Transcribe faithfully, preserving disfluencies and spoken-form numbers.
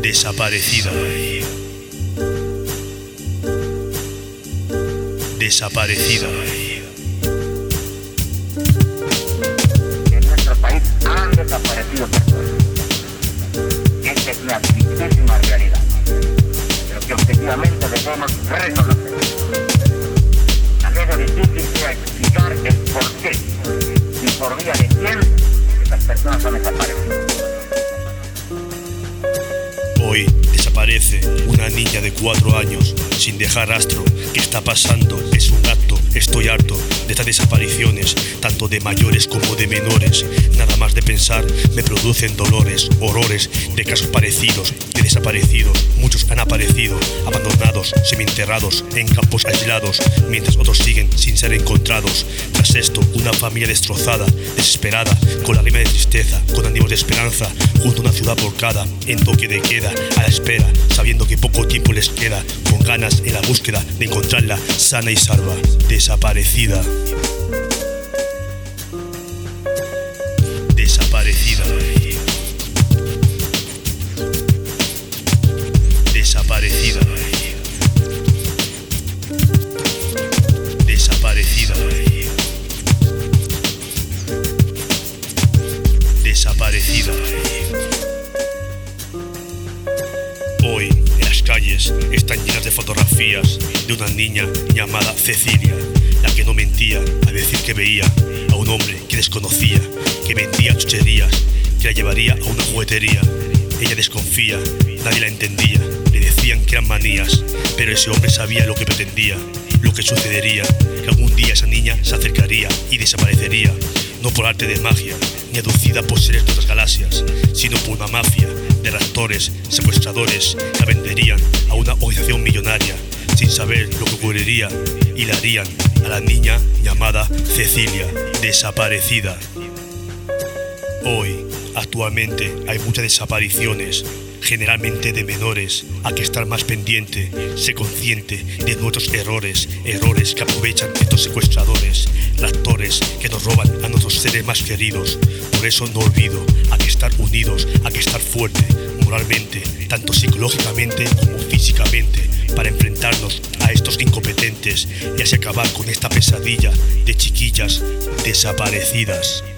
Desaparecida. Desaparecida. En nuestro país han desaparecido personas. Esta es una tristísima realidad, pero que objetivamente debemos reconocer. También es difícil sea explicar el por qué y por vía de quién estas personas han desaparecido. Hoy desaparece una niña de cuatro años sin dejar rastro. ¿Qué está pasando? Es un acto. Estoy harto de estas desapariciones, tanto de mayores como de menores. Nada más de pensar me producen dolores, horrores de casos parecidos, de desaparecidos. Muchos han aparecido, abandonados, semienterrados, en campos aislados, mientras otros siguen sin ser encontrados. Tras esto, una familia destrozada, desesperada, con la rima de tristeza, con ánimos de esperanza, junto a una ciudad volcada, en toque de queda, a la espera, sabiendo que poco tiempo les queda, con ganas en la búsqueda de encontrarla sana y salva. Desaparecida. Desaparecida. Desaparecida. Desaparecida. Desaparecida. Hoy, en las calles, están llenas de fotografías de una niña llamada Cecilia, la que no mentía al decir que veía a un hombre que desconocía, que vendía chucherías, que la llevaría a una juguetería. Ella desconfía, nadie la entendía, le decían que eran manías, pero ese hombre sabía lo que pretendía, lo que sucedería, que algún día esa niña se acercaría y desaparecería, no por arte de magia, ni aducida por seres de otras galaxias, sino por una mafia de raptores, secuestradores, que la venderían a una organización millonaria, sin saber lo que ocurriría, y la harían a la niña llamada Cecilia, desaparecida. Hoy, actualmente, hay muchas desapariciones, generalmente de menores. Hay que estar más pendiente, ser consciente de nuestros errores, errores que aprovechan estos secuestradores, raptores que nos roban a nuestros seres más queridos. Por eso no olvido, hay que estar unidos, hay que estar fuerte, moralmente, tanto psicológicamente como físicamente, para enfrentarnos a estos incompetentes y así acabar con esta pesadilla de chiquillas desaparecidas.